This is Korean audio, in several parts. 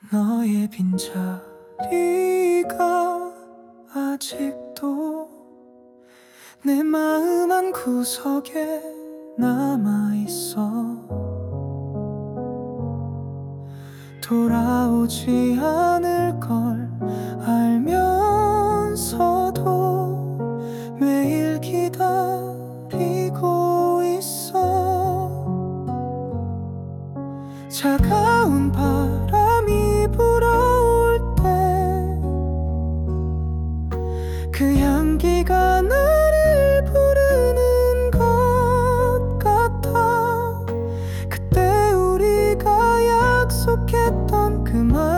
너의 빈자리가 아직도 내 마음 한구석에 남아있어. 돌아오지 않을 걸 알면서도 매일 기다리고 있어. 차가운 바람이 불어올 때 그 향기가 나를 부르는 것 같아. 그때 우리가 약속했던 그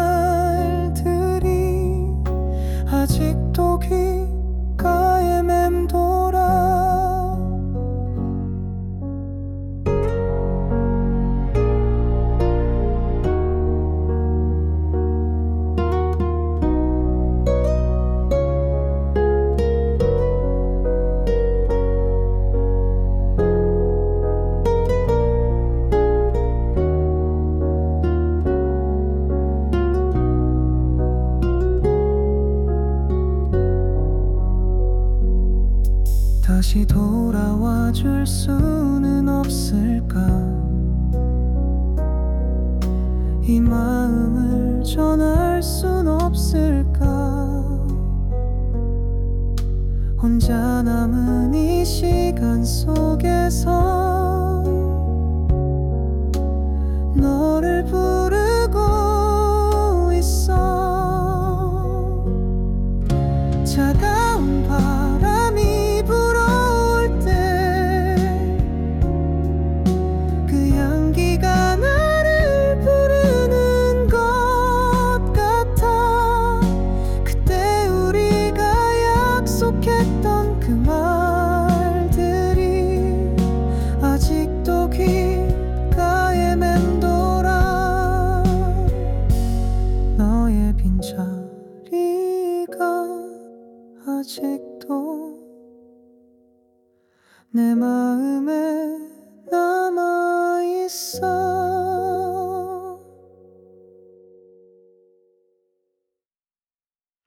말들이 아직도 귓가에 맴돌아. 다시 돌아와 줄 수는 없을까? 이 마음을 전할 순 없을까? 혼자 남은 이 시간 속에서 너를 부르고 있어. 차가운 바람이 불어올 때 그 향기가 나를 부르는 것 같아. 그때 우리가 약속했던 그 말들이 아직도 귓가에 맴돌아. 너의 빈자리가 아직도 내 마음에